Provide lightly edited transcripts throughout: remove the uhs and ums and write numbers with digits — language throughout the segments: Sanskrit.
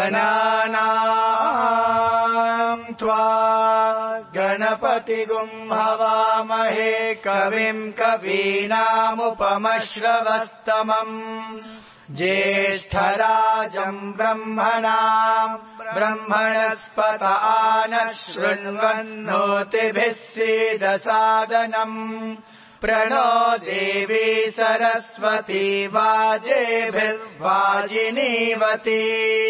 गणानाम् त्वा गणपतिगुं हवामहे कविम् कवीनामुपमश्रवस्तमम् ज्येष्ठराजम् ब्रह्मणाम् ब्रह्मणस्पत आनः शृण्वन्नोतिभिः सीदसादनम् प्रणो देवी सरस्वती वाजेभिर्वाजिनीवती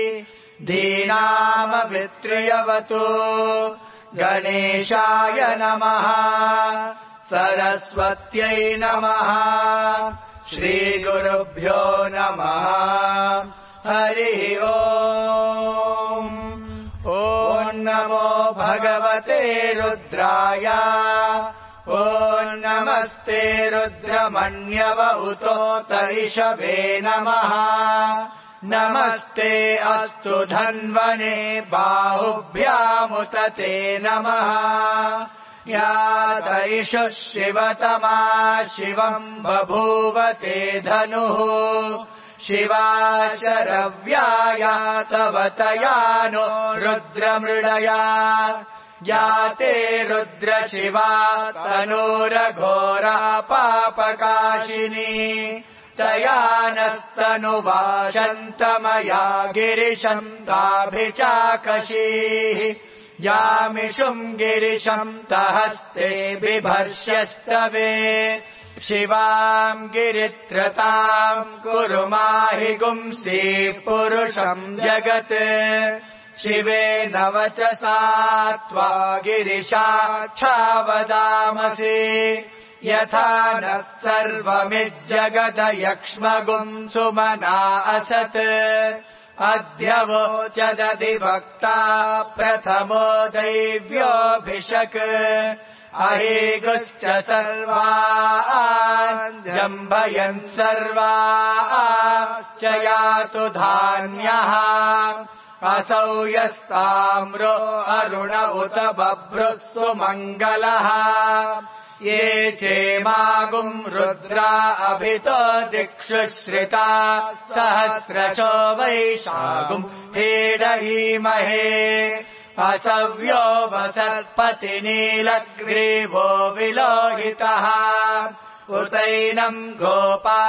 धीनामभित्र्यवतु गणेशाय नमः सरस्वत्यै नमः श्रीगुरुभ्यो नमः हरिः ओम् ॐ नमो भगवते रुद्राय ॐ नमस्ते रुद्रमण्यव उतोत ऋषभे नमः नमस्ते अस्तु धन्वने बाहुभ्यामुत ते नमः या तैषुः शिवतमा शिवम् बभूव ते धनुः शिवा शरव्याया तव तयानो रुद्रमृडया जाते रुद्रशिवा तनूरघोरा पापकाशिनी तया नस्तनुवाशन्तमया गिरिशम् ताभिचाकशीः यामिषुम् गिरिशम् तहस्ते बिभर्ष्यस्तवे शिवाम् गिरित्रताम् कुरु माहि गुंसि पुरुषम् जगत् शिवेन वचसा त्वा गिरिशाच्छावदामसि यथा नः सर्वमिज्जगदयक्ष्मगुम् सुमना असत् अद्य वोचदधिवक्ता प्रथमो दैव्योऽभिषक् अहेगुश्च सर्वान् जम्भयन् सर्वाश्च यातु धान्यः असौ यस्ताम्रो अरुण उत बभ्रुः सुमङ्गलः ये चेमागुम् रुद्रा अभितो दिक्षु श्रिता सहस्रशो वैशागुम् हेडहीमहे असव्यो वसर्पति नीलग्रीवो विलोहितः उतैनम् गोपा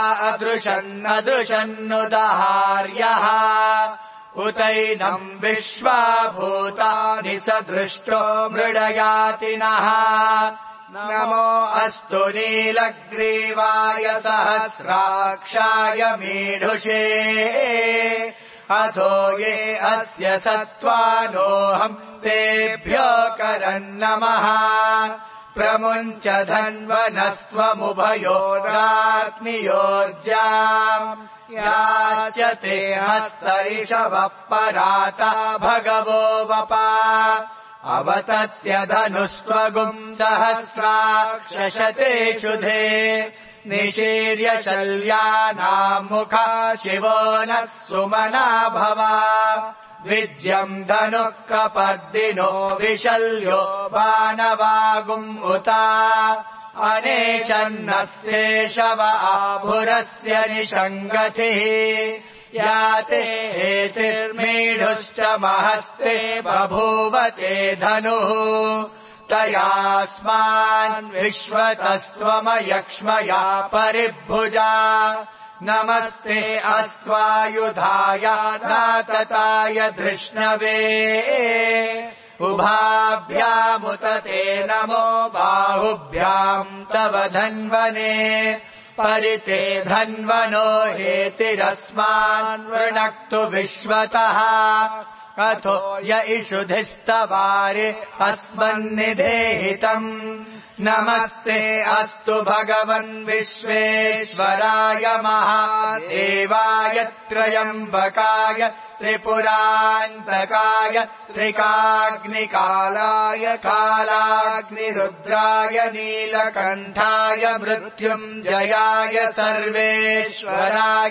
अदृशन्नुदहार्यः उतैनम् विश्वाभूतानि सदृष्टो मृडयातिनः नमो अस्तु नीलग्रीवाय सहस्राक्षाय मीढुषे अथो ये अस्य सत्त्वानोऽहम् तेभ्यो करन्नमः प्रमुञ्च धन्वनस्त्वमुभयोराग्नियोर्जाम् यास्यते हस्तैषवः पराता भगवो वपा अवतत्यधनुस्त्वगुम् सहस्राक्षशते शुधे निशीर्य शल्यानाम् मुखा शिवो नः सुमना भवा विज्यम् धनुः कपर्दिनो विशल्यो बाणवागुम् उता अनेशन्नस्येषव आभुरस्य निषङ्गतिः याते हेतिर्मीढुश्च महस्ते बभूवते धनुः तयास्मान् विश्वतस्त्वमयक्ष्मया परिभुजा नमस्ते अस्त्वायुधाय नातताय धृष्णवे उभाभ्यामुत ते नमो बाहुभ्याम् तव धन्वने परिते धन्वनो हेतिरस्मान् वृणक्तु विश्वतः अथो य इषुधिस्तवारि अस्मन्निधेहितम् नमस्ते अस्तु भगवन् विश्वेश्वराय महादेवाय त्र्यम्बकाय त्रिपुरान्तकाय त्रिकाग्निकालाय कालाग्निरुद्राय नीलकण्ठाय मृत्युञ्जयाय सर्वेश्वराय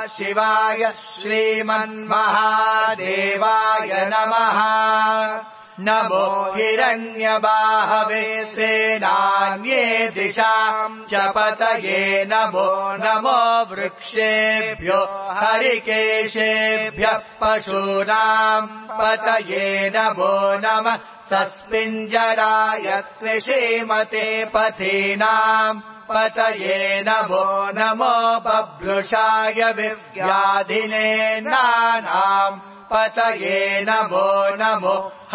सदाशिवाय श्रीमन्महादेवाय नमः नमो हिरण्यबाहवे सेनान्ये दिशाम् च पतये नमो नमो वृक्षेभ्यो हरिकेशेभ्यः पशूनाम् पतये नमो नमः सस्मिञ्जराय त्विषीमते पथीनाम् पतये नमो नमो बभ्रुषाय विव्याधिने नानाम् पतये नमो नमो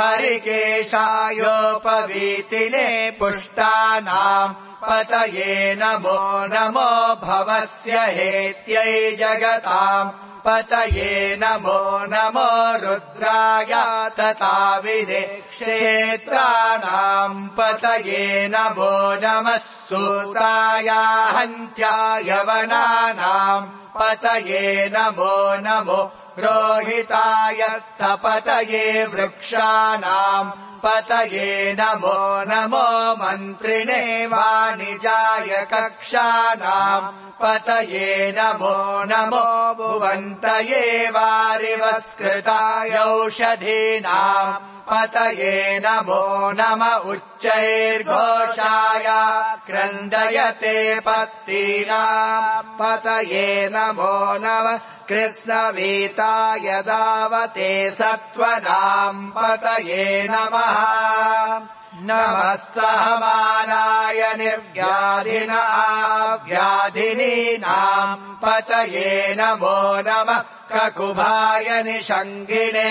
हरिकेशायोपवीतिने पुष्टानाम् पतये नमो नमो भवस्य हेत्यै जगताम् पतये नमो नमो रुद्राय तथाविदे क्षेत्राणाम् पतये नमो नमः सूताय हन्त्याय वनानाम् पतये नमो नमो रोहिताय पतये वृक्षाणाम् पतये नमो नमो मन्त्रिणे वाणिजाय कक्षाणाम् पतये नमो नमो भुवन्तये वारिवस्कृताय औषधीनाम् पतये नमो नम उच्चैर्घोषाय क्रन्दयते पत्तीनाम् पतये नमो नमः कृष्णवीताय दावते सत्त्वनाम् पतये नमः नमः सहमानाय निर्व्याधिना व्याधिनीनाम् पतये नमो नमः ककुभाय निषङ्गिणे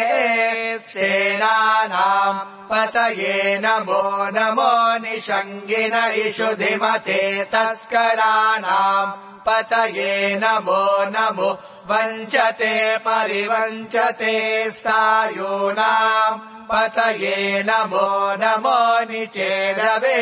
सेनानाम् पतये नमो नमो निषङ्गिन इषुधिमते तस्कराणाम् पतये नमो नमो वञ्चते परिवञ्चते स्थायूनाम् पतये नमो नमो निचेरवे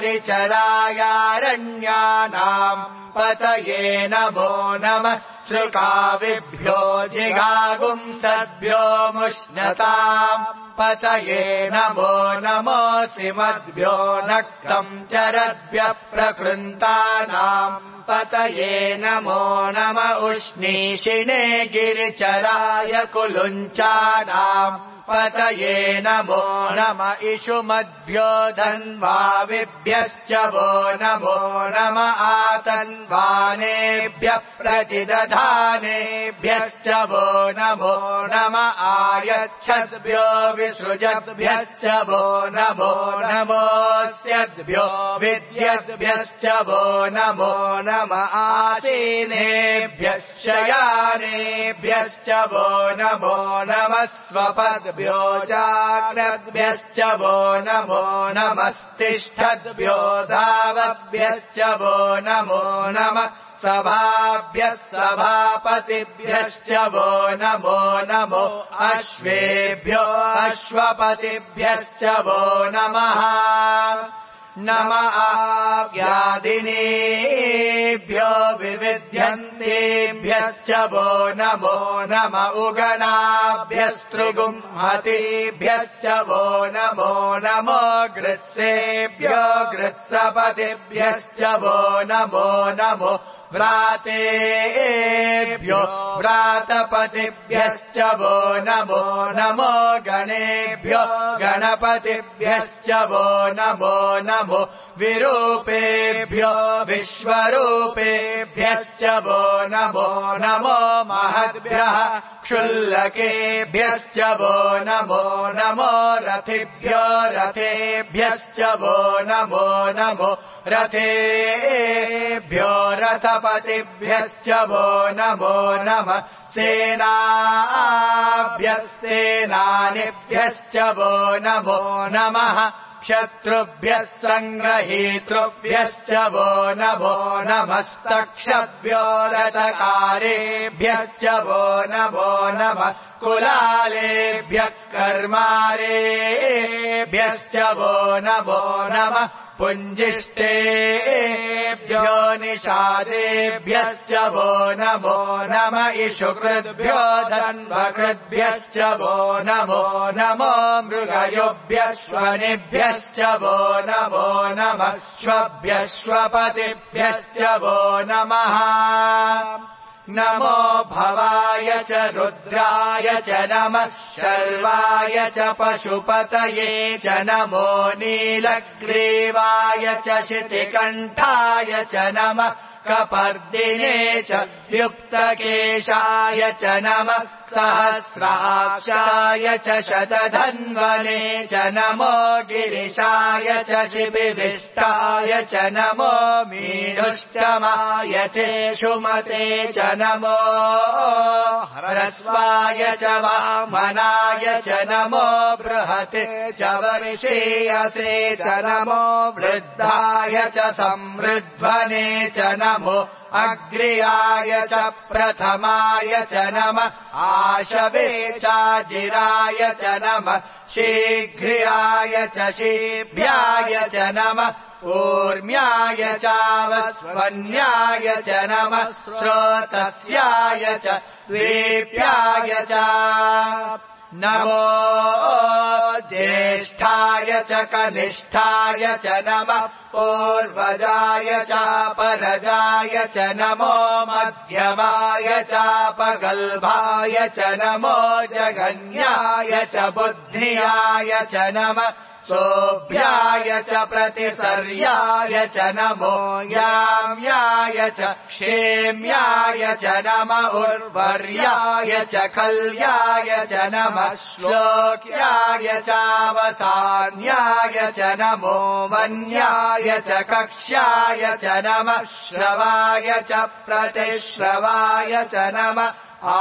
परिचरायारण्यानाम् पतये नमो नमः सृकाविभ्यो जिगागुंसद्भ्यो मुष्णताम् पतये नमो नमोऽसिमद्भ्यो नक्तम् चरद्भ्यः प्रकृन्तानाम् पतये नमो नम उष्णीषिणे गिरिचराय कुलुञ्चानाम् पतये नमो नम इषुमद्भ्यो धन्वाविभ्यश्च वो नमो नम आतन्वानेभ्यः प्रतिदधानेभ्यश्च वो नमो नम आयच्छद्भ्यो विसृजद्भ्यश्च वो नमो नमोऽस्यद्भ्यो विद्यद्भ्यश्च वो नमो नम आसीनेभ्यः शयानेभ्यश्च वो नमो नमः स्वपद्भ्यो जाग्रद्भ्यश्च वो नमो नमस्तिष्ठद्भ्यो धावभ्यश्च वो नमो नमः सभाभ्यः सभापतिभ्यश्च वो नमो नमो अश्वेभ्यो अश्वपतिभ्यश्च वो नमः नम व्याधिनेभ्यो विविध्यन्तेभ्यश्च वो नमो नम उगणाभ्यस्तृगुंहतेभ्यश्च वो नमो नमो गृत्सेभ्यो गृत्सपतिभ्यश्च वो नमो नमो व्रातेभ्यो व्रातपतिभ्यश्च वो नमो नमो गणेभ्यो गणपतिभ्यश्च वो नमो नमो विरूपेभ्यो विश्वरूपेभ्यश्च वो नमो नमो महद्भ्यः क्षुल्लकेभ्यश्च वो नमो नमो रथिभ्यो रथेभ्यश्च वो नमो नमो रथेभ्यो रथपतिभ्यश्च वो नमो नमः सेनाभ्यः सेनानिभ्यश्च वो नमो नमः शत्रुभ्यः सङ्ग्रहीतृभ्यश्च वो नमो नमस्तक्षभ्यो रथकारेभ्यश्च वो नमो नमः कुलालेभ्यः कर्मारेभ्यश्च वो नमो नमः पुञ्जिष्टेभ्यो निषादेभ्यश्च वो नमो नम इषुकृद्भ्यो धन्वकृद्भ्यश्च वो नमो नमो मृगयोभ्यश्वनिभ्यश्च वो नमो नमः श्वभ्यश्वपतिभ्यश्च वो नमः नमो भवाय च रुद्राय च नमः शर्वाय च पशुपतये च नमो नीलग्रीवाय च शितिकण्ठाय च नमः कपर्दिने च युक्तकेशाय च नमः सहस्राक्षाय च शतधन्वने च नमो गिरिशाय च शिबिविष्टाय च नमो मीढुष्टमाय चेषुमते च नमो ह्रस्वाय च वामनाय च नमो बृहते च वर्षीयसे च नमो वृद्धाय च समृद्ध्वने च नमो अग्र्याय च प्रथमाय च नमः आशवे चाजिराय च नमः शीघ्र्याय च शीभ्याय च नमः ऊर्म्याय चावस्वन्याय च नमः श्रोतस्याय च द्वीप्याय च नमो ज्येष्ठाय च कनिष्ठाय च नमः पूर्वजाय चापरजाय च नमो मध्यमाय चापगल्भाय च नमो जगन्याय च बुद्धियाय च नमः सोभ्याय च प्रतिसर्याय च नमो याम्याय च क्षेम्याय च नमः उर्वर्याय च कल्याय च नमः श्लोक्याय चावसान्याय च नमो वन्याय च कक्ष्याय च नमः श्रवाय च प्रतिश्रवाय च नमः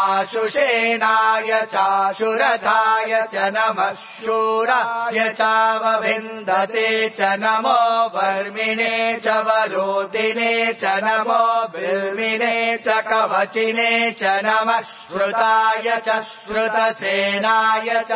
आशुषेणाय चाशुरथाय च नमः शूराय चावविन्दते च नमो वर्मिणे च वरोतिने च नमो बिल्विने च कवचिने च नमः श्रुताय च श्रुतसेनाय च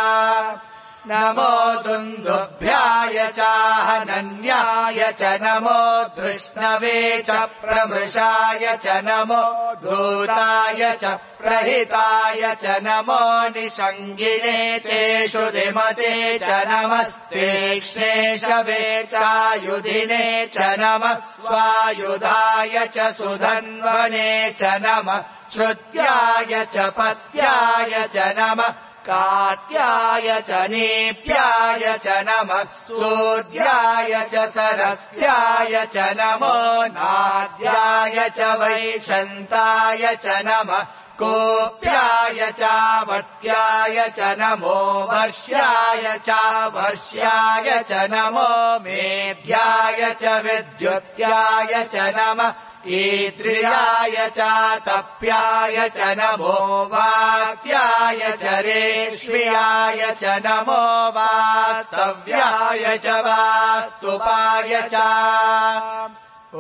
नमो दुन्दुभ्याय चाहनन्याय च नमो धृष्णवे च प्रमृषाय च नमो धूताय च प्रहिताय च नमो निषङ्गिणे चेषुधिमते च नमस्तीक्ष्णेशवे चायुधिने च नमः स्वायुधाय च सुधन्वने च नमः श्रुत्याय च पत्याय च नमः कात्याय च नीप्याय च नमः सूद्याय च सरस्याय च नमो नाद्याय च वैशन्ताय च नमः कोप्याय चावट्याय च नमो वर्ष्याय चावर्ष्याय च नमो मेध्याय च विद्युत्याय च नमः ईत्र्याय चातप्याय च नमो वात्याय च रेष्म्याय च नमो वास्तव्याय च वास्तुपाय च ॐ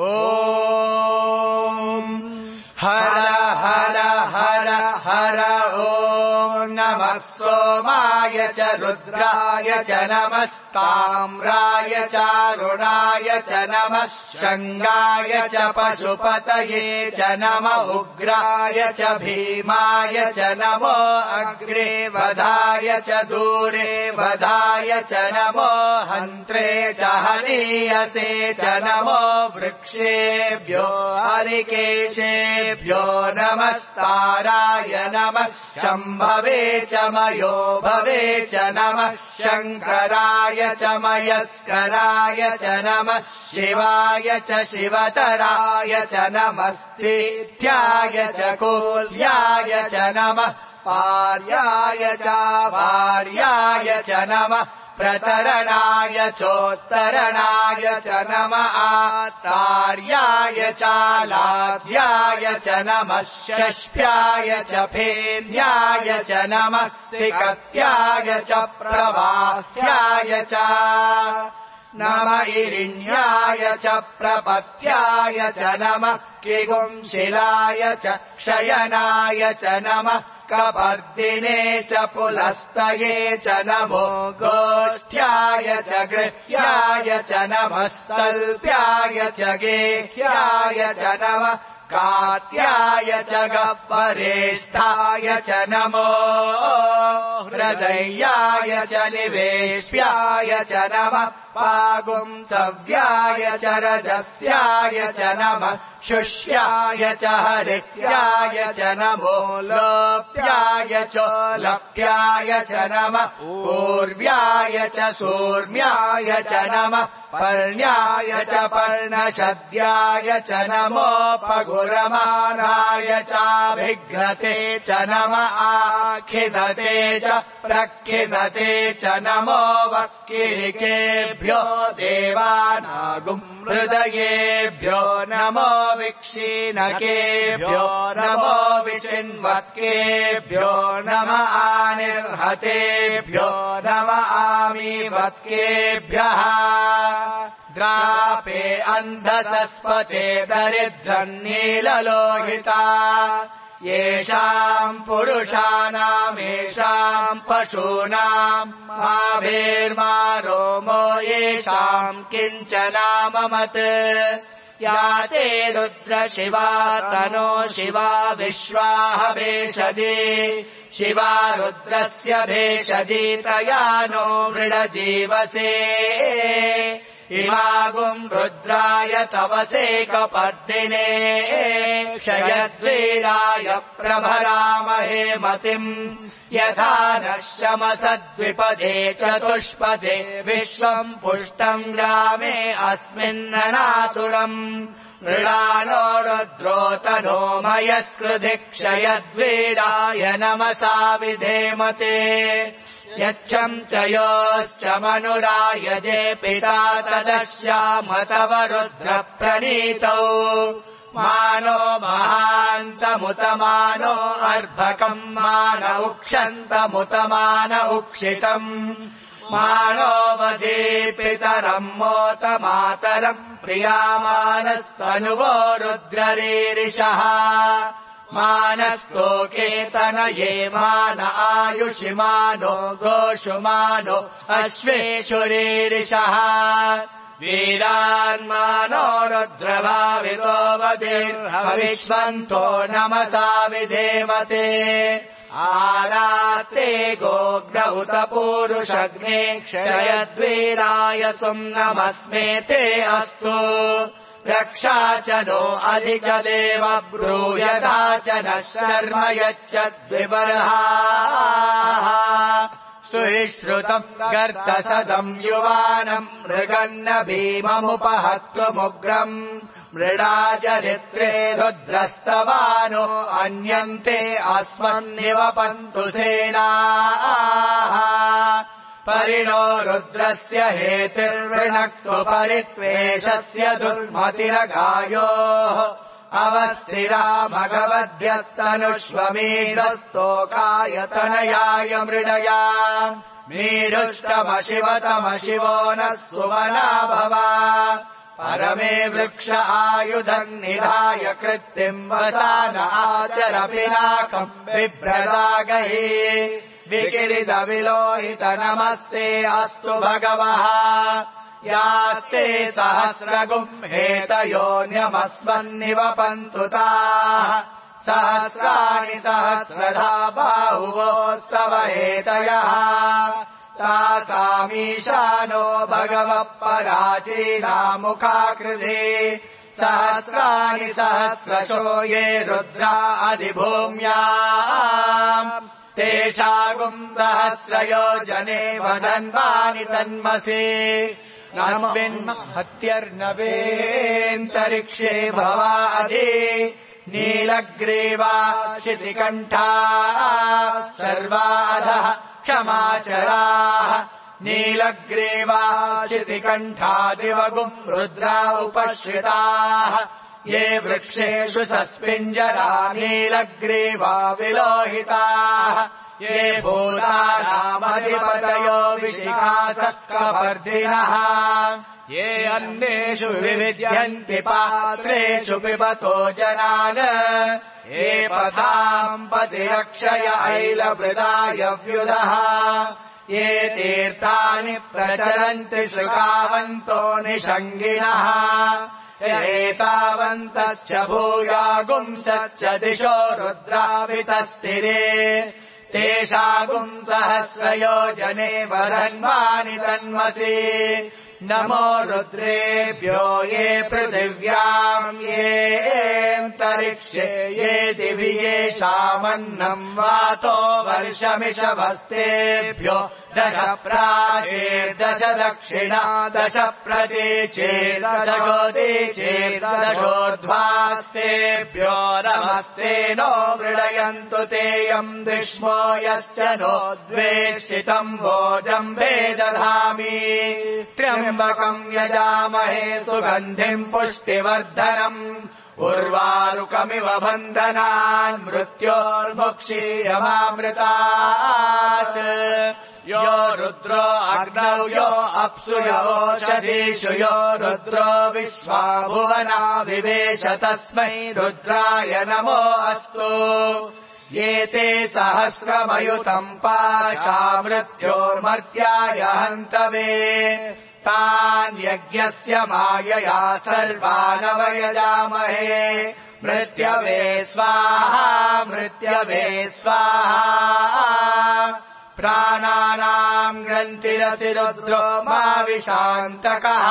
हर हर हर हर ॐ नमः सोमाय च रुद्राय च नमः ताम्राय चारुणाय च नमः शङ्गाय च पशुपतये च नमः उग्राय च भीमाय च नमो अग्रे वधाय च दूरे वधाय च नमो हन्त्रे च हनीयते च नमो वृक्षेभ्यो हरिकेशेभ्यो नमस्ताराय नमः शम्भवे च मयो भवे च नमः शङ्कराय च मयस्कराय च नमः शिवाय च शिवतराय च नमस्तीर्थ्याय च कोल्याय च नमः पार्याय च वार्याय च नमः प्रतरणाय चोत्तरणाय च नमः आतार्याय चालाद्याय च नमः षष्ठ्याय च फेन्याय च नमः सिकत्याय च प्रवाह्याय च नमः इरिण्याय च प्रपत्याय च नमः किगुंशिलाय च क्षयनाय च नमः कपर्दिने च पुलस्तये च नमो गोष्ठ्याय च गृह्याय च नमः स्तल्प्याय च गेह्याय च नमः कात्याय च गह्वरेष्ठाय च नमो हृदयाय च निवेश्याय च नमः पागुंसव्याय च रजस्याय च नमः शुष्याय च हरित्याय च नमो लोप्याय च लप्याय च नमः पूर्व्याय च सूर्म्याय च नमः पर्ण्याय च पर्णशद्याय च नमोपगुरमानाय चाभिघ्नते च नमः आखिदते च प्रखिदते च नमो वक्किरिकेभ्यो देवानागुं हृदयेभ्यो नमो विक्षीणकेभ्यो नमो विचिन्वत्केभ्यो नमः आनिर्हतेभ्यो नमः आमीवत्केभ्यः द्रापे अन्धसस्पते दरिद्रन्नीललोहिता येषाम् पुरुषाणामेषाम् पशूनाम् माभेर्मा रोमो येषाम् किञ्चनाममत् या ते रुद्र शिवा तनो शिवा विश्वाह भेषजे शिवा रुद्रस्य भेषजी तया नो मृडजीवसे इमागुम् रुद्राय तवसेकपर्दिने क्षयद्वीराय प्रभरामहे मतिम् यथा नः शमसद्विपदे चतुष्पदे विश्वम् पुष्टम् ग्रामे अस्मिन्ननातुरम् मृडानो रुद्रोतनो मयस्कृधि क्षयद्वीराय नमसा विधेमते यच्छम् च योश्च मनुरायजे पिता तदश्याम तव रुद्रप्रणीतौ मानो महान्तमुतमानो अर्भकम् मान उक्षन्तमुतमान उक्षितम् मानो वधीपितरम् मोतमातरम् प्रियामानस्तनुवो रुद्ररीरिषः मानस्तोकेतनये मान आयुषिमानो गोषुमानो अश्वेषुरीरिषः वीरान्मानो रुद्रभावितो वधिर्हविष्वन्तो नमसा विधेमते आराते गोग्न उत पूरुषग्ने क्षयद्वीराय सुम्नमस्मे ते अस्तु रक्षा च नो अधिक देव ब्रूयता च नः शर्म यच्छद्विबर्हाः सुहिश्रुतम् गर्तसदम् युवानम् मृगन्न भीममुपहत्वमुग्रम् मृडाचरित्रे रुद्रस्तवानो अन्यन्ते अस्मन्निवपन्तु सेनाः परिणो रुद्रस्य हेतिर्वृणक्तु परित्वेषस्य दुर्मतिरगायोः अवस्थिरा भगवद्भ्यस्तनुष्वमीढस्तोकायतनयाय मृडया मीढुष्टमशिवतमशिवो नः सुमना भवा परमे वृक्ष आयुधम् निधाय कृत्तिम् वसान आचर पिनाकम् बिभ्रदागहि विकिरितविलोहित नमस्ते अस्तु भगवः यास्ते सहस्रगुम् हेतयोऽन्यमस्मन्निवपन्तु ताः सहस्राणि सहस्रधा बाहुवोस्तव हेतयः तासामीशानो भगवः पराचीनामुखाकृते सहस्राणि सहस्रशो ये रुद्रा अधिभूम्याम् तेषागुम् सहस्रयोजने वदन्वानि तन्मसि नम्बिन्महत्यर्नवेऽन्तरिक्षे भवाधि नीलग्रीवा शितिकण्ठा सर्वाधः क्षमाचराः नीलग्रीवा शितिकण्ठादिवगुम् रुद्रा उपश्रिताः ये वृक्षेषु सस्पिञ्जरा नीलग्रीवा विलोहिताः ये भूतानामधिपतयो विशिखासक्कवर्धिनः ये अन्येषु विविध्यन्ति पात्रेषु पिबतो जनान् ये पथाम् पतिरक्षय ऐलवृदाय व्युदः ये तीर्थानि प्रचरन्ति शृगावन्तो निषङ्गिणः एतावन्तश्च भूयागुंसश्च दिशो रुद्रावितस्तिरे तेषागुं सहस्रयोजने वरन्वानि तन्मसि नमो रुद्रेभ्यो ये पृथिव्याम् ये अन्तरिक्षे ये दिवि येषामन्नम् वातो वर्षमिषभस्तेभ्यो दश प्राचीर्दश दक्षिणा दश प्रतीचेर्दशोदीचेर्दशोर्ध्वास्तेभ्यो नमस्ते नो मृडयन्तु तेयम् दिष्मो यश्च नो द्वेषितम् भोजम् वेदधामि त्र्यम्बकम् यजामहे सुगन्धिम् पुष्टिवर्धनम् उर्वारुकमिव बन्धनान् मृत्योर्मुक्षीयमामृतात् यो रुद्रो अग्नौ यो अप्सु यो ओषधीषु यो रुद्रो विश्वा भुवना विवेश तस्मै रुद्राय नमो अस्तु ये ते सहस्रमयुतम् पाशा मृत्योर्मर्त्याय हन्तवे तान् यज्ञस्य मायया सर्वानवयजामहे मृत्यवे स्वाहा मृत्यवे स्वाहा प्राणानाम् ग्रन्थिरसि रुद्रो मा विशान्तकः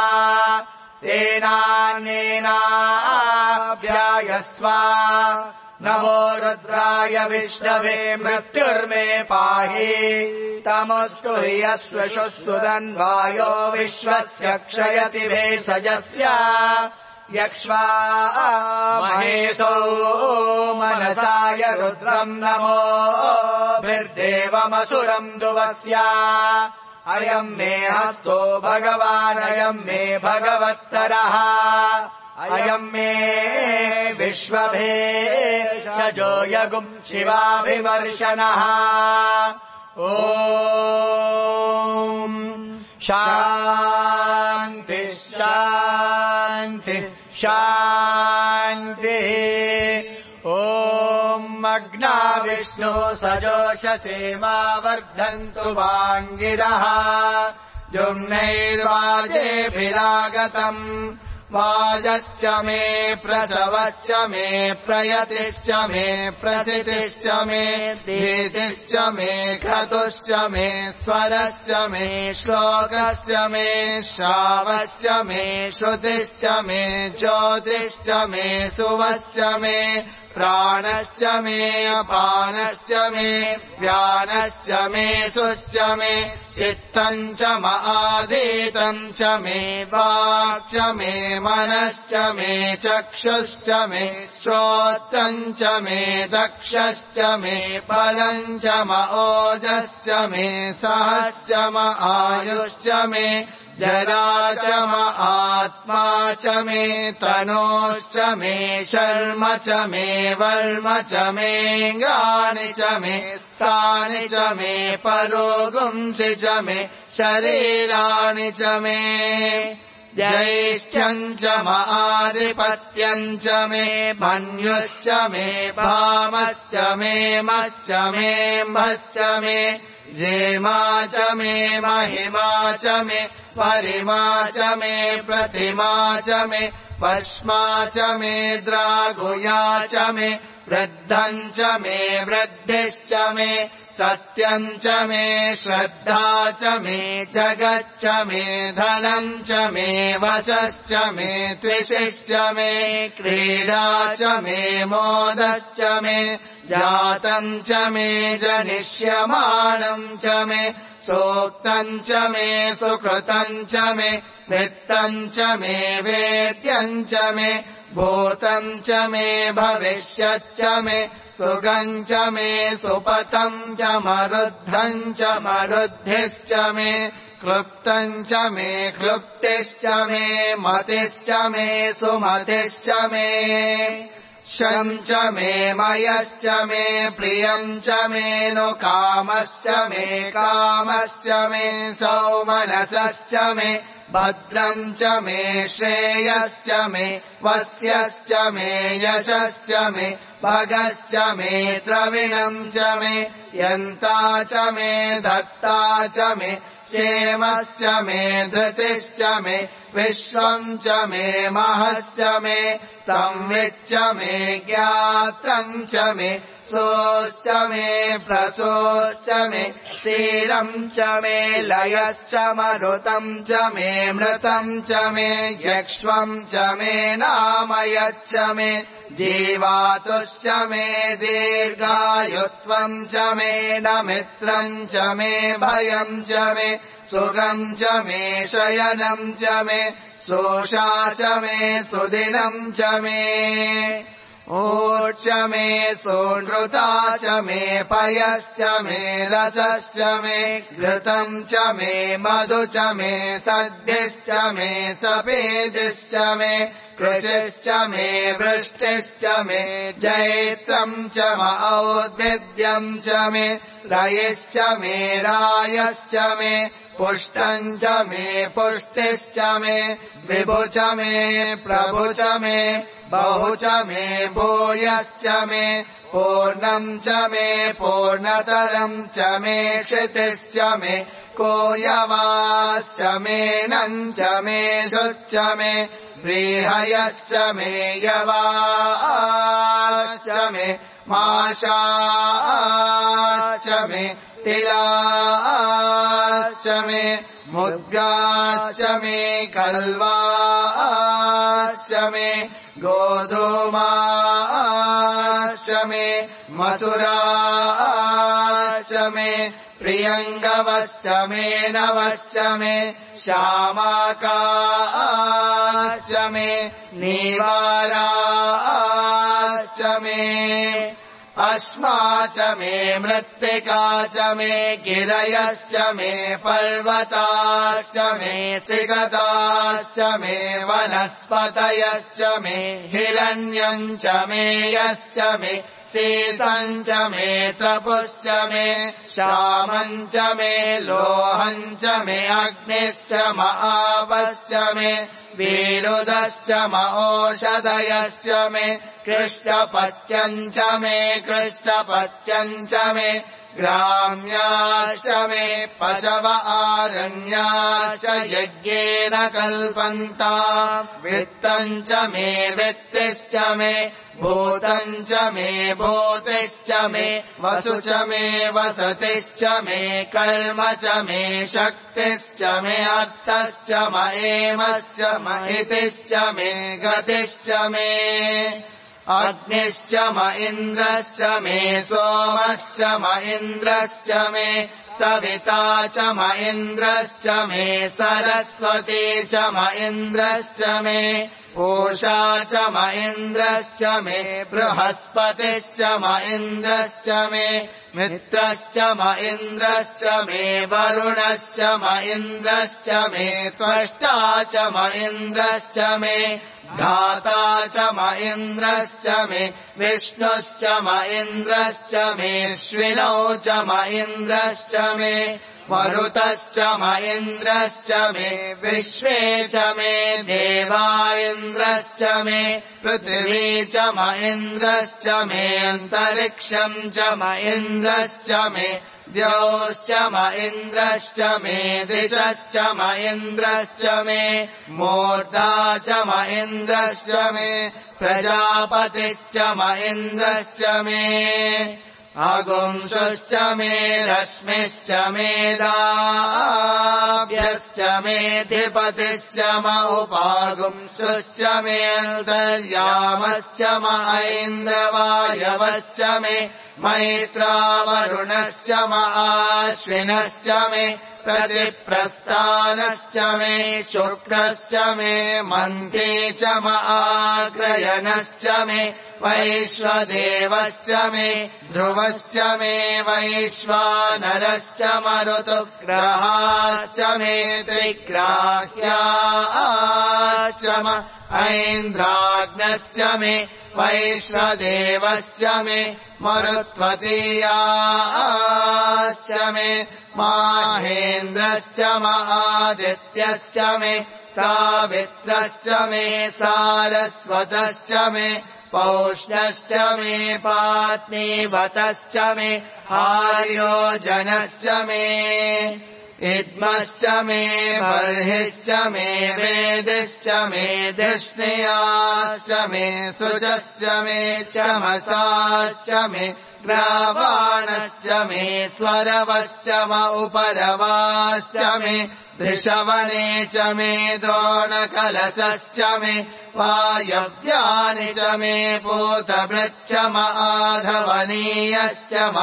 तेनान्येनाभ्यायस्व नमो रुद्राय विष्णवे मृत्युर्मे पाहि तमस्तु हि अश्वशुसुदन्वायो विश्वस्य क्षयति भेषजस्य यक्ष्वा महेशो मनसाय रुद्रम् नमो भिर्देवमसुरम् दुवस्य अयम् मे हस्तो भगवानयम् मे भगवत्तरः अयम् मे विश्वभेषजो यगुम् शिवाभिवर्षणः ॐ शान्ति शान्ति शान्तिः ॐ अग्ना विष्णु सजोषसे मा वर्धन्तु वाङ्गिरः जुम्नैर्वाजेभिरागतम् वाजश्च मे प्रसवश्च मे प्रयतिश्च मे प्रसितिश्च मे धीतिश्च मे क्रतुश्च मे स्वरश्च मे श्लोकश्च मे श्रावश्च मे श्रुतिश्च मे ज्योतिश्च मे सुवश्च मे प्राणश्च मे अपानश्च मे व्यानश्च मे सुश्च मे चित्तम् च आधीतम् च मे वाक् च मे मनश्च मे चक्षुश्च मे श्रोत्रम् च मे दक्षश्च मे बलम् च ओजश्च मे सहश्च आयुश्च मे जरा च आत्मा च मे तनोश्च मे शर्म च मे वर्म च मे गानि च मे स्थानि च मे परोगुंसि च मे शरीराणि च मे जैष्ठ्यम् च आधिपत्यम् च मे मन्युश्च मे भामश्च मे मश्च मे म्भश्च मे जेमा च मे महिमा च मे परिमा च मे प्रतिमा च मे पश्मा च मे द्रागुया च मे वृद्धम् च मे वृद्धिश्च मे सत्यम् च मे श्रद्धा च मे जगच्च मे धनम् च मे वशश्च मे त्विषिश्च मे क्रीडा च मे मोदश्च मे जातम् च मे जनिष्यमाणम् च मे सोक्तम् च मे सुकृतम् च मे वित्तम् च मे वेद्यम् च मे भूतम् च मे भविष्यच्च मे सुगम् च मे सुपतम् च मरुद्धम् च मरुद्धिश्च मे क्लुप्तम् च मे क्लुप्तिश्च मे मतिश्च मे सुमतिश्च मे शम् च मे मयश्च मे प्रियम् च मे नु कामश्च मे कामश्च मे सौमनसश्च मे भद्रम् च मे श्रेयश्च मे वस्यश्च मे यशश्च मे भगश्च मे द्रविणम् च मे यन्ता च मे धत्ता च मे क्षेमश्च मे धृतिश्च मे विश्वम् च मे महश्च मे संविच्च मे ज्ञात्रम् च मे सोश्च मे प्रसोश्च मे क्षीरम् च मे लयश्च मरुतम् च मे मृतम् च मे यक्ष्मम् च मे नामयच्च मे जीवातुश्च मे दीर्घायुत्वम् च मे नमित्रम् च मे भयम् च मे सुगम् च मे शयनम् च मे सोषा च मे सुदिनम् च मे ऊर्च मे सोनृता च मे पयश्च मे रसश्च मे घृतम् च मे मधु च मे सद्यश्च मे सपेदिश्च मे कृशिश्च मे वृष्टिश्च मे जैत्रम् च औद्भिद्यम् च मे रयिश्च मे रायश्च मे पुष्टम् च मे पुष्टिश्च मे विभु च मे प्रभु च मे बहु च मे भूयश्च मे पूर्णम् च मे पूर्णतरम् च मे क्षितिश्च मे कोयवाश्च मे नम् च मे शुच्च मे व्रीहयश्च मे यवाश्च मे माशाश्च मे तिलाश्च मे मुद्गाश्च मे कल्वाश्च मे गोधूमाश्च मे मसुराश्च मे प्रियङ्गवश्च मे नवश्च मे श्यामाकाश्च मे नीवाराश्च मे अस्मा च मे मृत्तिका च मे गिरयश्च मे पर्वताश्च मे त्रिगताश्च मे वनस्पतयश्च मे हिरण्यम् च मे यश्च मे शीतम् च मे तपुश्च मे श्यामम् च मे लोहम् च मे अग्निश्च महावश्च मे वीरुदश्च ओषधयश्च मे कृष्णपच्यम् च मे कृष्णपच्यम् च मे ग्राम्याश्च मे पशव आरण्याश्च यज्ञेन कल्पन्ता वित्तम् च मे वित्तिश्च मे भूतम् च मे भूतिश्च मे वसु च मे वसतिश्च मे कर्म च मे शक्तिश्च मे अर्थश्च महेमश्च महितिश्च मे गतिश्च मे अग्निश्च म इन्द्रश्च मे सोमश्च म इन्द्रश्च मे सविता च म इन्द्रश्च मे सरस्वती च म इन्द्रश्च मे पूषा च म इन्द्रश्च मे बृहस्पतिश्च म इन्द्रश्च मे मित्रश्च म इन्द्रश्च मे वरुणश्च म इन्द्रश्च मे त्वष्टा च म इन्द्रश्च मे धाता च म इन्द्रश्च मे विष्णुश्च म इन्द्रश्च मे श्विनौ च म इन्द्रश्च मे मरुतश्च म इन्द्रश्च मे विश्वे च मे देवा इन्द्रश्च मे पृथिवी च म इन्द्रश्च मे अन्तरिक्षम् च म इन्द्रश्च मे द्यौश्च म इन्द्रश्च मे दिशश्च म इन्द्रश्च मे मूर्धा च म इन्द्रश्च मे प्रजापतिश्च म इन्द्रश्च मे अगुंसुश्च मे रश्मिश्च मे दाभ्यश्च मे धिपतिश्च म उपागुंसुश्च मे अन्तर्यामश्च म ऐन्द्रवायवश्च मे मैत्रावरुणश्च म आश्विनश्च मे प्रतिप्रस्थानश्च मे शुक्रश्च मे मन्ते च म आग्रयणश्च मे वैश्वदेवश्च मे ध्रुवश्च मे वैश्वानरश्च मरुतुग्रहाश्च मे त्रिग्राह्याश्च म ऐन्द्राग्नश्च मे वैश्वदेवश्च मे मरुत्वतीयाश्च मे माहेन्द्रश्च म आदित्यश्च मे सावित्रश्च मे सारस्वतश्च मे पौष्णश्च मे पात्नीवतश्च मे आर्योजनश्च मे इद्मश्च मे बर्हिश्च मे वेदिश्च मे धिष्णियाश्च मे शुचश्च मे चमसाश्च मे ग्रावाणश्च मे स्वरवश्च म उपरवाश्च मे धृषवणे च मे द्रोणकलशश्च मे वायव्यानि च मे पूतभृच्च म आधवनीयश्च म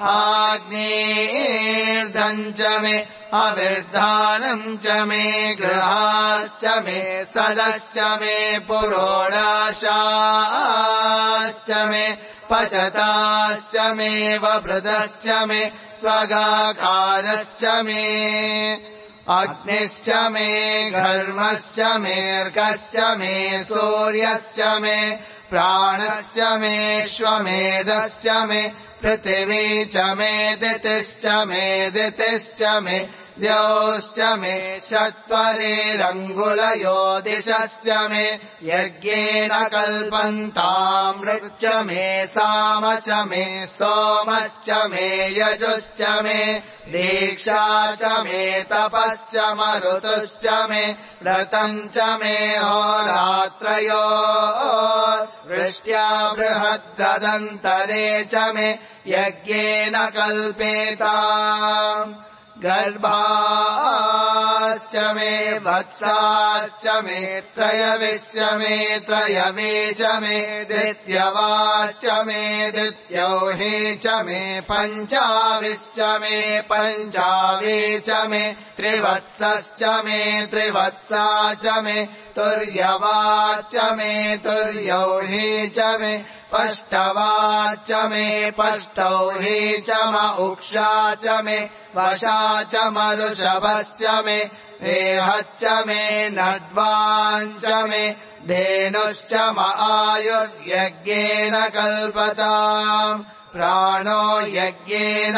आग्नेर्धम् च मे अविर्धानम् च मे गृहाश्च मे सदश्च मे पुरोडाशाश्च मे पचताश्च मे वभृतश्च मे स्वगाकारश्च मे अग्निश्च मे घर्मश्च मेऽर्कश्च मे सूर्यश्च मे प्राणश्च मेऽश्वमेधश्च मे पृथिवी च मे दितिश्च मे दितिश्च मे द्यौश्च मे चत्वरेरङ्गुलयो दिशश्च मे यज्ञेन कल्पन्तामृच्च मे साम च मे सोमश्च मे यजुश्च मे दीक्षा च मे तपश्च मरुतुश्च मे व्रतम् च मे होरात्रयो वृष्ट्या बृहद्ददन्तरे च मे यज्ञेन कल्पेताम् गर्भाश्च मे वत्साश्च मे त्रयविश्च मे त्रयवे च मे दित्यवाश्च मे दित्यौहे च मे पञ्चाविश्च मे पञ्चावे च मे त्रिवत्सश्च मे त्रिवत्सा च मे तुर्यवाच्च मे तुर्यौहे च मे पष्टवाच्च मे पष्टौहे च म उक्षा च मे वशा च मरुषभश्च मे देहश्च मे नड्वाञ्च मे धेनुश्च म आयुर्यज्ञेन कल्पताम् प्राणो यज्ञेन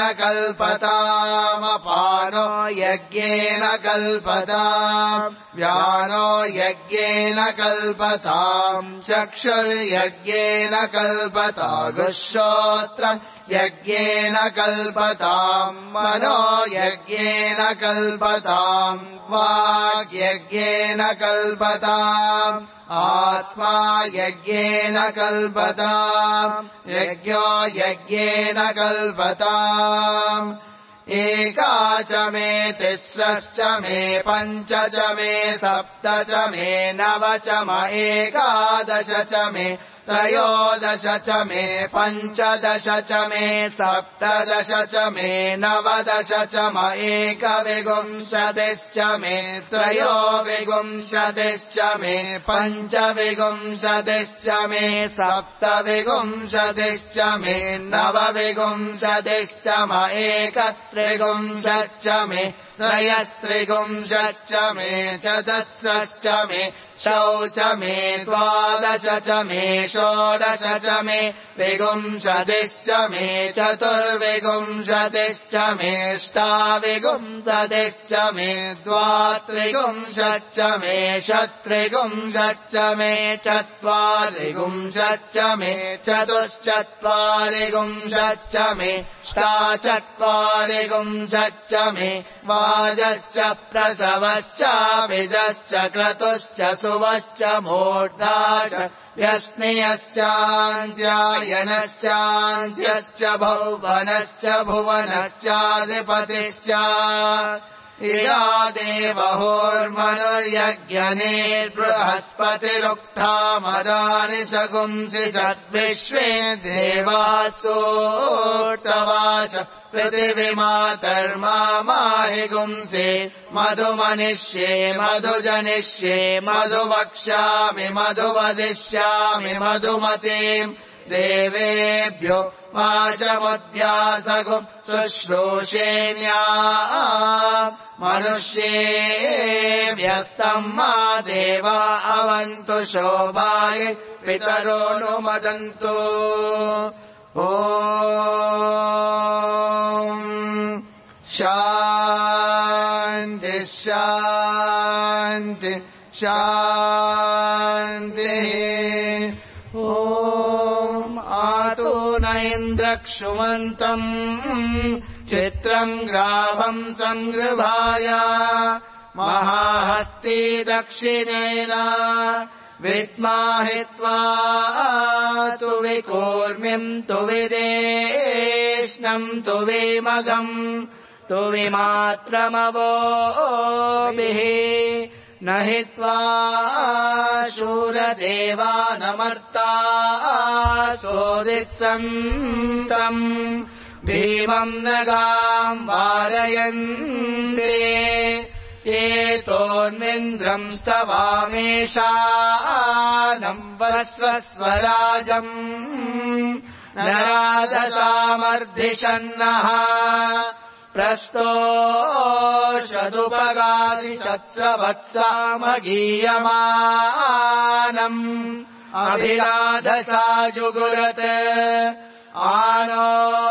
कल्पतामपानो यज्ञेन कल्पताम् व्यानो यज्ञेन कल्पताम् चक्षुर्यज्ञेन कल्पतागुश्रोत्रम् यज्ञेन कल्पताम् मनो यज्ञेन कल्पताम् वाग्यज्ञेन कल्पताम् आत्मा यज्ञेन कल्पताम् यज्ञो यज्ञेन कल्पताम् एका च मे तिस्रश्च मे पञ्च च मे सप्त च मे नव च म एकादश च मे त्रयोदश च मे पञ्चदश च मे सप्तदश च मे नवदश च म एकविंशतिश्च मे त्रयोविंशतिश्च मे पञ्चविंशतिश्च मे सप्तविंशतिश्च मे नवविंशतिश्च म एकत्रिंशच्च मे त्रयस्त्रिंशच्च मे चतुस्रश्च मे शौच मे द्वादश च मे षोडश च मे विंशतिश्च मे चतुर्विंशतिश्च मे अष्टाविंशतिश्च मे द्वात्रिंशच्च मे षट्त्रिंशच्च मे चत्वारिंशच्च मे चतुश्चत्वारिंशच्च मे अष्टाचत्वारिंशच्च मे वाजश्च प्रसवश्चाभिजश्च क्रतुश्च सुवश्च मूर्धा च व्यस्नियश्चान्त्यायनश्चान्त्यश्च भुवनश्च भुवनश्चाधिपतिश्च इडा देवहोर्मनुर्यज्ञनेर्बृहस्पतिरुक्था मदानि शगुंसि षद्विश्वे देवासोर्तवाच पृथिवीमातर्माहि गुंसे मधुमनिष्ये मधुजनिष्ये मधुवक्ष्यामि मधुवदिष्यामि मधुमतीम् देवेभ्यो वाचमुद्यासगुम् शुश्रूषेण्या मनुष्येभ्यस्तम् मा देवा अवन्तु शोभाय पितरो नुमदन्तु शान्ति शान्ति शान्तिः आतो न इन्द्रक्षुमन्तम् चित्रम् ग्रामम् सङ्गृभाय महाहस्ती दक्षिणेन विद्माहित्वा तु विकूर्मिम् तु विदेष्णम् तु विमघम् तु विमात्रमवोभिः न हित्वा शूरदेवानमर्ता सोदिस्सन्तम् भीमम् नगाम् वारयन्ते एतोन्मिन्द्रम् स्तवामेषानम् वस्वस्वराजम् नराधसामर्धिषन्नः प्रस्तोषदुपगादिशस्रवत्सामगीयमानम् अभिराधसा जुगुरत् आनो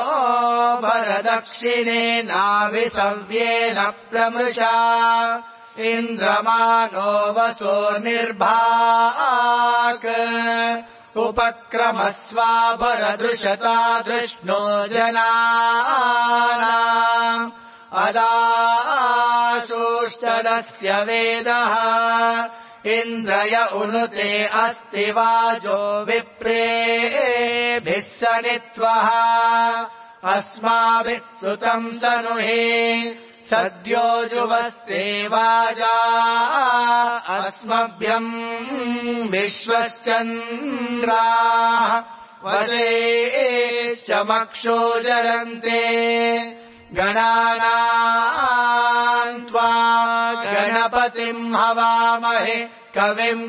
भरदक्षिणेनाभिसव्येन प्रमृषा इन्द्रमानो वसो निर्भाक् उपक्रमस्वा भरदृशता धृष्णो जनानाम् अदाशोष्टदस्य वेदः इन्द्रय उनुते अस्ति वाजो विप्रेभिः सनित्वः अस्माभिः सुतम् सनुहे सद्यो जुवस्ते वाजा अस्मभ्यम् विश्वश्चन्द्राः वशेश्च मक्षो जरन्ते गणानाम् त्वा गणपतिम् हवामहे कविम्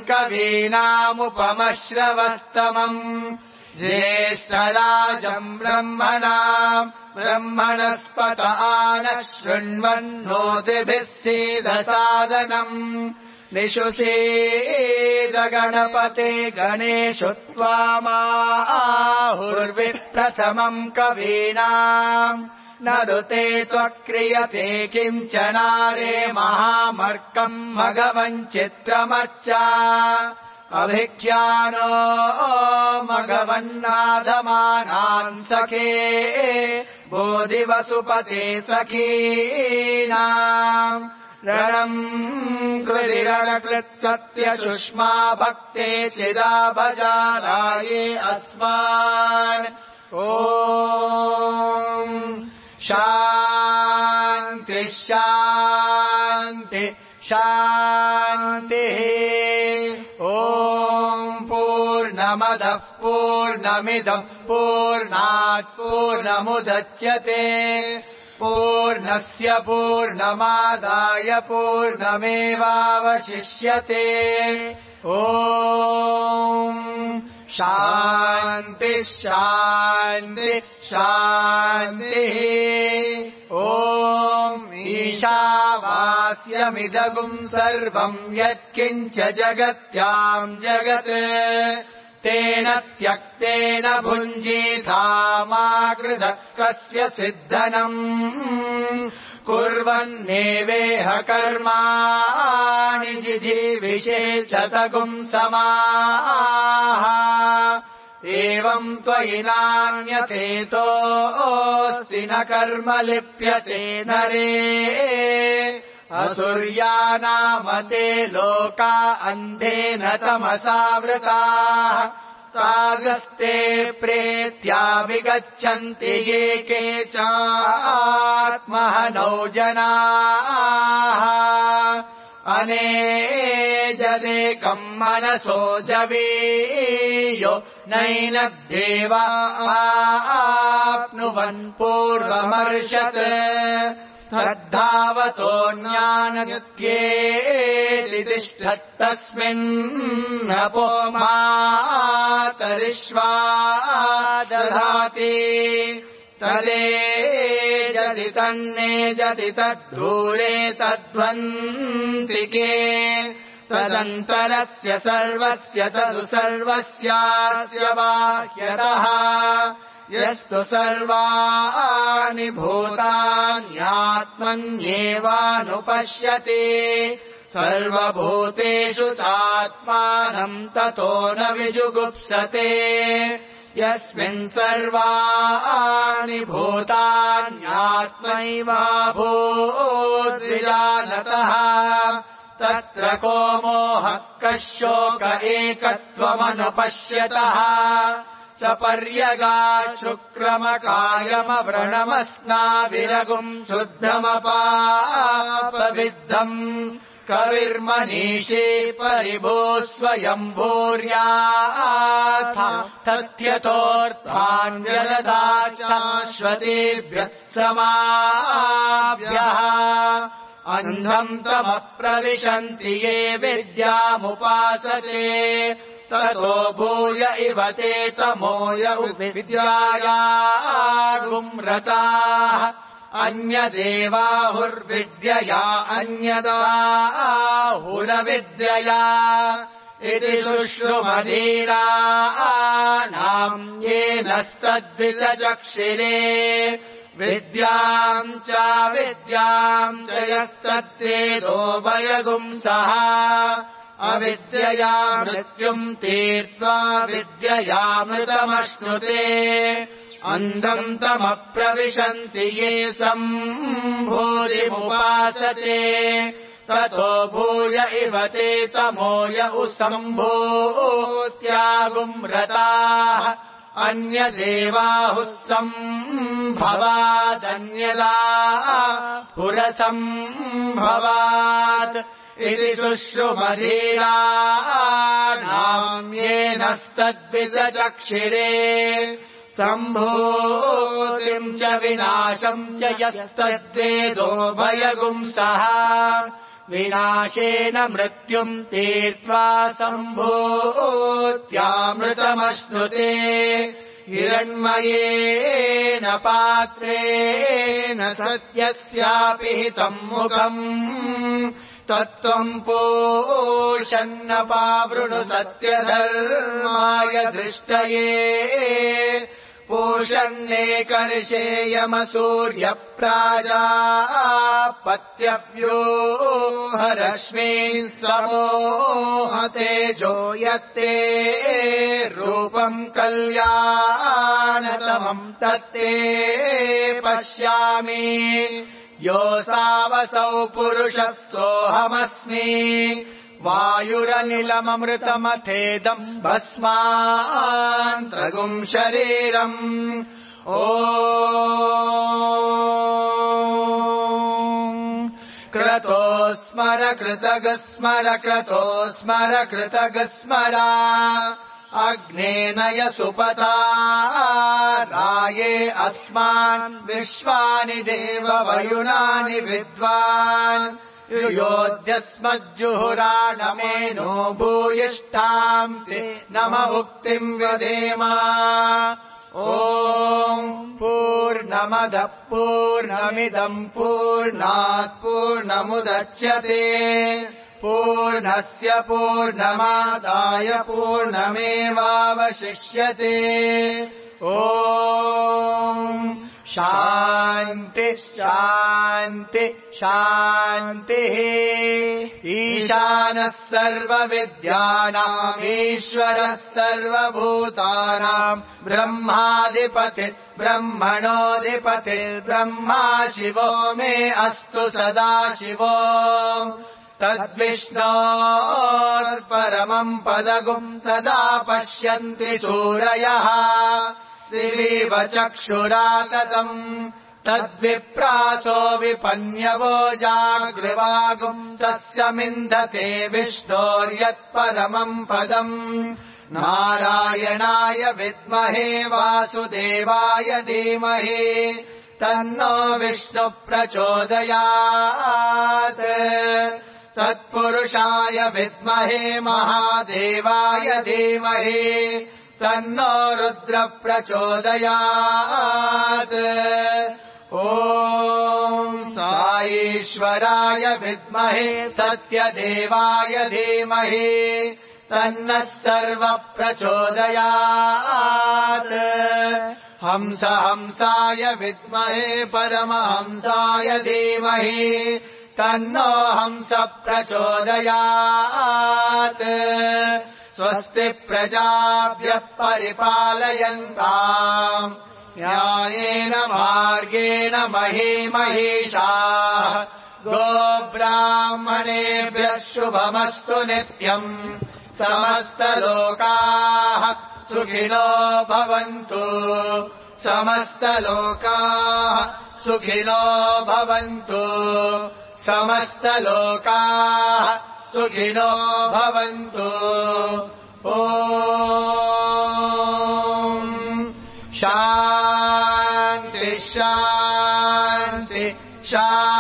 कवीनामुपमश्रवस्तमम् ज्येष्ठराजम् ब्रह्मणाम् ब्रह्मणस्पत आनः शृण्वन्नोतिभिः सीदसादनम् निशुषेद गणपते गणेषु त्वामाहुर्विप्रथमम् कवीनाम् नरुते त्वक्रियते किञ्चनारे महामर्कम् मघवञ्चित्रमर्चा अभिख्यानो मघवन्नाधमानान् सखे बोधिवसुपते सखीनाम् रणम् कृतिरणकृत्सत्यसुष्मा भक्ते चिदा भजाराये अस्मान् ॐ शान्ति शान्ति शान्तिः ॐ पूर्णमदः पूर्णमिदम् पूर्णात् पूर्णमुदच्यते पूर्णस्य पूर्णमादाय पूर्णमेवावशिष्यते ॐ शान्ति शान्ति शान्तिः ॐ ईशावास्यमिदगुम् सर्वम् यत्किञ्च जगत्याम् जगत् तेन त्यक्तेन भुञ्जीथा मा कृतः कस्य सिद्धनम् कुर्वन्नेवेह कर्माणि जिजीविषेचतगुम् समाः एवम् त्वयि नान्यतेतोऽस्ति न कर्म लिप्यते नरे असुर्यानामते लोका अन्धेन तमसावृताः तागस्ते प्रेत्या विगच्छन्ति ये केचात्महनौ जनाः अनेजदेकम् मनसो जवीयो नैनद्देवा आप्नुवन् पूर्वमर्षत् तद्धावतो ज्ञानयुक्त्येति तिष्ठत्तस्मिन्नपो मातरिष्वा दधाति तदेजति तन्नेजति तद्धूरे तद्वन्तिके तदन्तरस्य सर्वस्य तदु सर्वस्यास्य बाह्यतः यस्तु सर्वाणि भूतान्यात्मन्येवानुपश्यति सर्वभूतेषु चात्मानम् ततो न विजुगुप्सते यस्मिन् सर्वाणि भूतान्यात्मैवाभूद्विजानतः तत्र को मोहः कः शोक एकत्वमनुपश्यतः सपर्यगाच्छुक्रमकायमव्रणमस्नाविरगुम् शुद्धमपापविद्धम् कविर्मनीषी परिभूः स्वयम्भूर्याथ तथ्यतोऽर्थान् व्यददात् शाश्वतेभ्यः समाभ्यः अन्धम् तमप्रविशन्ति ये विद्यामुपासते ततो भूय इव ते तमोय विद्यायागुम्रताः अन्यदेवाहुर्विद्यया अन्यदाहुरविद्यया इति शुश्रुमधीराणाम् येनस्तद्विचक्षिरे विद्याम् च यस्तत्तेजोभयगुंसः अविद्यया मृत्युम् तीर्त्वा विद्ययामृतमश्नुते अन्धम् तमप्रविशन्ति ये सम्भूतिमुपासते ततो भूय इव ते तमोय सम्भूत्यागुम्रताः अन्यदेवाहुः सम्भवात् इति शुश्रुमधीराणाम् येनस्तद्विचक्षिरे सम्भूतिम् च विनाशम् च यस्तद्वेदोभयगुंसः विनाशेन मृत्युम् तीर्त्वा सम्भूत्यामृतमश्नुते हिरण्मयेन पात्रेण सत्यस्यापि हितम् मुखम् तत्त्वम् पोषन्नपावृणु सत्यधर्माय दृष्टये पूषन्नेकर्षेयमसूर्यप्राजापत्यव्यूहरश्मीन् समोहतेजो यत्ते रूपम् कल्याणतमम् तत्ते पश्यामि योऽसावसौ पुरुषः सोऽहमस्मि वायुरनिलममृतमथेदम् भस्मान्तगुम् शरीरम् ॐ क्रतो स्मर कृतगस्मर क्रतो स्मर कृतगस्मरा अग्नेनय सुपथा राये अस्मान् विश्वानि देववयुनानि विद्वान् योऽद्यस्मज्जुहुराणमेनो भूयिष्ठाम् ते नम मुक्तिम् व्यदेम ॐ पूर्णमदः पूर्णमिदम् पूर्णात् पूर्णमुदच्यते पूर्णस्य पूर्णमादाय पूर्णमेवावशिष्यते ॐ शान्ति शान्ति शान्तिः ईशानः सर्वविद्यानाम् ईश्वरः सर्वभूतानाम् ब्रह्माधिपतिर्ब्रह्मणोऽधिपतिर्ब्रह्मा शिवो मे अस्तु सदा शिवो तद्विष्णोर्परमम् पदगुम् सदा पश्यन्ति सूरयः दिवीव चक्षुरागतम् तद्विप्रासो विपन्यवो जागृवागुम् सस्यमिन्धते विष्णोर्यत्परमम् पदम् नारायणाय विद्महे वासुदेवाय धीमहि तन्नो विष्णुः प्रचोदयात् तत्पुरुषाय विद्महे महादेवाय धीमहि तन्नो रुद्रः प्रचोदयात् ॐ साईश्वराय विद्महे सत्यदेवाय धीमहि तन्नः सर्वः प्रचोदयात् हंसाय विद्महे परमहंसाय धीमहि तन्नो हंसः प्रचोदयात् स्वस्ति प्रजाभ्यः परिपालयन्ताम् न्यायेन मार्गेण महीमहीषाः गोब्राह्मणेभ्यः शुभमस्तु नित्यम् समस्तलोकाः सुखिनो भवन्तु समस्तलोकाः सुखिनो भवन्तु समस्तलोकाः सुखिनो भवन्तु ॐ शान्ति शान्ति शान्ति